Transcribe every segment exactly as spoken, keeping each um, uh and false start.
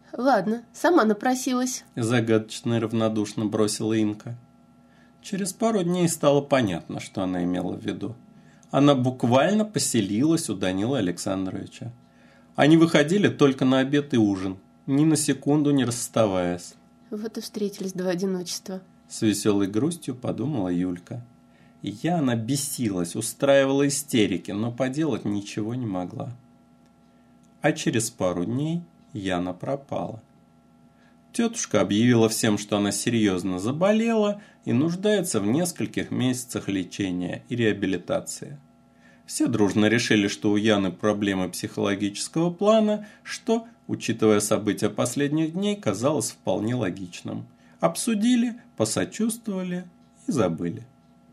Ладно, сама напросилась. Загадочно и равнодушно бросила Инка. Через пару дней стало понятно, что она имела в виду. Она буквально поселилась у Данила Александровича. Они выходили только на обед и ужин, ни на секунду не расставаясь. Вот и встретились два одиночества. С веселой грустью подумала Юлька. И я она бесилась, устраивала истерики, но поделать ничего не могла. А через пару дней Яна пропала. Тетушка объявила всем, что она серьезно заболела и нуждается в нескольких месяцах лечения и реабилитации. Все дружно решили, что у Яны проблемы психологического плана, что, учитывая события последних дней, казалось вполне логичным. Обсудили, посочувствовали и забыли.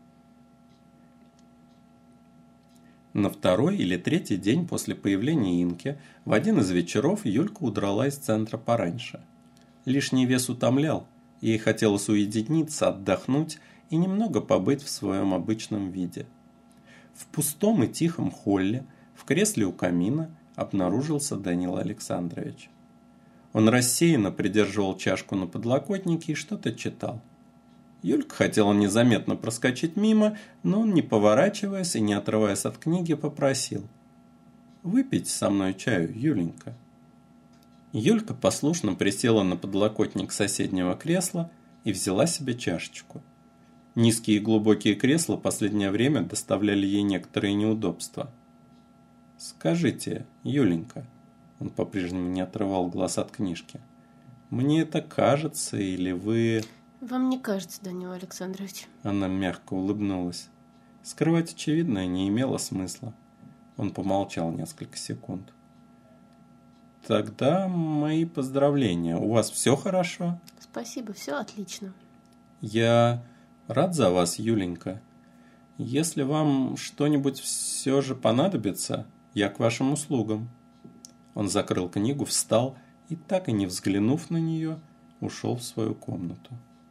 На второй или третий день после появления Инки в один из вечеров Юлька удрала из центра пораньше. Лишний вес утомлял, ей хотелось уединиться, отдохнуть и немного побыть в своем обычном виде. В пустом и тихом холле, в кресле у камина, обнаружился Данила Александрович. Он рассеянно придерживал чашку на подлокотнике и что-то читал. Юлька хотела незаметно проскочить мимо, но он, не поворачиваясь и не отрываясь от книги, попросил: «Выпейте со мной чаю, Юленька». Юлька послушно присела на подлокотник соседнего кресла и взяла себе чашечку. Низкие и глубокие кресла последнее время доставляли ей некоторые неудобства. «Скажите, Юленька», – он по-прежнему не отрывал глаз от книжки, – «мне это кажется или вы...» «Вам не кажется, Данил Александрович?» Она мягко улыбнулась. Скрывать очевидное не имело смысла. Он помолчал несколько секунд. «Тогда мои поздравления. У вас все хорошо?» «Спасибо, все отлично». «Я рад за вас, Юленька. Если вам что-нибудь все же понадобится, я к вашим услугам». Он закрыл книгу, встал и, так и не взглянув на нее, ушел в свою комнату.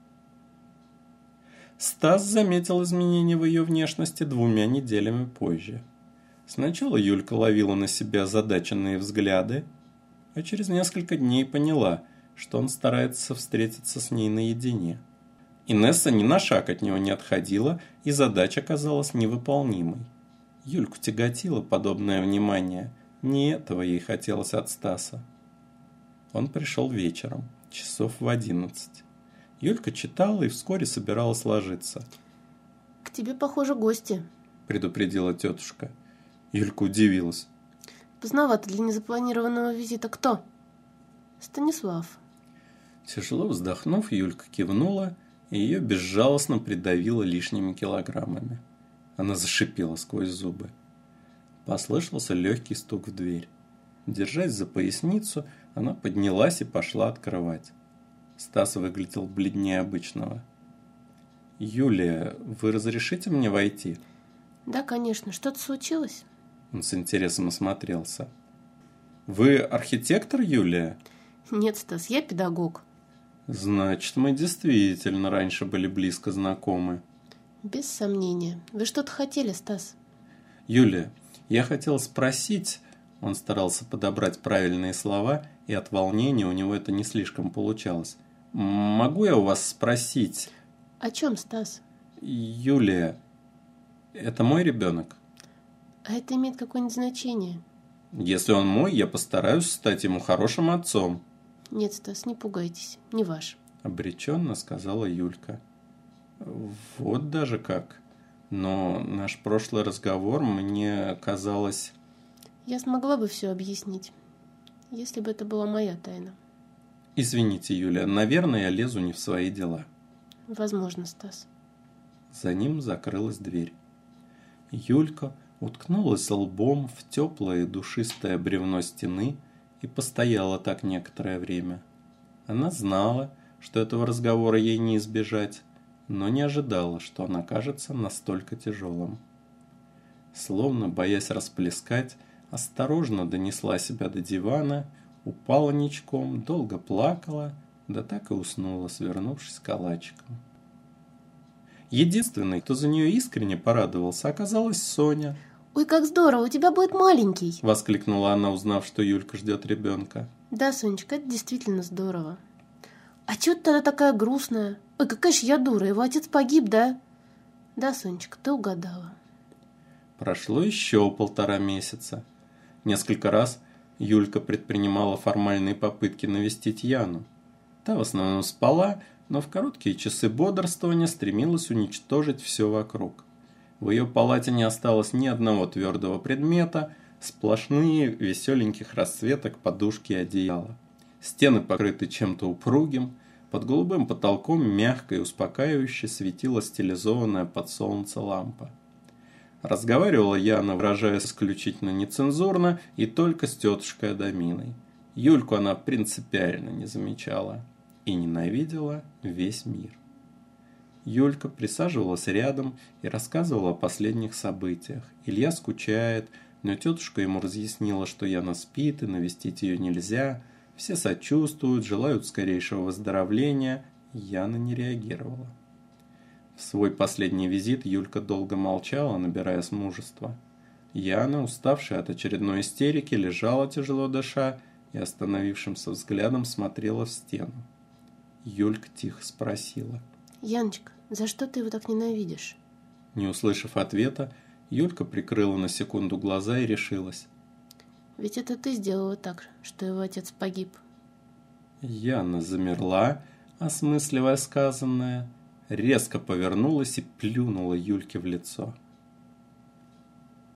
Стас заметил изменения в ее внешности двумя неделями позже. Сначала Юлька ловила на себя озадаченные взгляды, а через несколько дней поняла, что он старается встретиться с ней наедине. Инесса ни на шаг от него не отходила, и задача казалась невыполнимой. Юльку тяготило подобное внимание, не этого ей хотелось от Стаса. Он пришел вечером, часов в одиннадцать. Юлька читала и вскоре собиралась ложиться. «К тебе, похоже, гости», – предупредила тетушка. Юлька удивилась. «Поздновато для незапланированного визита. Кто?» «Станислав». Тяжело вздохнув, Юлька кивнула, и ее безжалостно придавило лишними килограммами. Она зашипела сквозь зубы. Послышался легкий стук в дверь. Держась за поясницу, она поднялась и пошла открывать. Стас выглядел бледнее обычного. «Юлия, вы разрешите мне войти?» «Да, конечно. Что-то случилось?» Он с интересом осмотрелся. «Вы архитектор, Юлия?» «Нет, Стас, я педагог». «Значит, мы действительно раньше были близко знакомы». «Без сомнения. Вы что-то хотели, Стас?» «Юлия, я хотел спросить...» Он старался подобрать правильные слова, и от волнения у него это не слишком получалось. «Могу я у вас спросить...» «О чем, Стас?» «Юлия, это мой ребенок?» «А это имеет какое-нибудь значение?» «Если он мой, я постараюсь стать ему хорошим отцом». «Нет, Стас, не пугайтесь, не ваш», – обреченно сказала Юлька. «Вот даже как. Но наш прошлый разговор мне казалось...» «Я смогла бы все объяснить, если бы это была моя тайна». «Извините, Юля, наверное, я лезу не в свои дела». «Возможно, Стас». За ним закрылась дверь. Юлька уткнулась лбом в теплое и душистое бревно стены и постояла так некоторое время. Она знала, что этого разговора ей не избежать, но не ожидала, что он окажется настолько тяжелым. Словно боясь расплескать, осторожно донесла себя до дивана, упала ничком, долго плакала, да так и уснула, свернувшись калачиком. Единственной, кто за нее искренне порадовался, оказалась Соня. Ой, как здорово, у тебя будет маленький. Воскликнула она, узнав, что Юлька ждет ребенка. Да, Сонечка, это действительно здорово. А чё ты тогда такая грустная? Ой, какая ж я дура, его отец погиб, да? Да, Сонечка, ты угадала. Прошло еще полтора месяца. Несколько раз Юлька предпринимала формальные попытки навестить Яну. Та в основном спала, но в короткие часы бодрствования стремилась уничтожить все вокруг. В ее палате не осталось ни одного твердого предмета, сплошные веселеньких расцветок подушки и одеяла. Стены покрыты чем-то упругим, под голубым потолком мягко и успокаивающе светила стилизованная под солнце лампа. Разговаривала Яна, выражаясь исключительно нецензурно, и только с тетушкой Адаминой. Юльку она принципиально не замечала и ненавидела весь мир. Юлька присаживалась рядом и рассказывала о последних событиях. Илья скучает, но тетушка ему разъяснила, что Яна спит и навестить ее нельзя. Все сочувствуют, желают скорейшего выздоровления. Яна не реагировала. В свой последний визит Юлька долго молчала, набираясь мужества. Яна, уставшая от очередной истерики, лежала тяжело дыша и остановившимся взглядом смотрела в стену. Юлька тихо спросила: Яночка, за что ты его так ненавидишь? Не услышав ответа, Юлька прикрыла на секунду глаза и решилась. Ведь это ты сделала так, что его отец погиб. Яна замерла, осмысливая сказанное, резко повернулась и плюнула Юльке в лицо.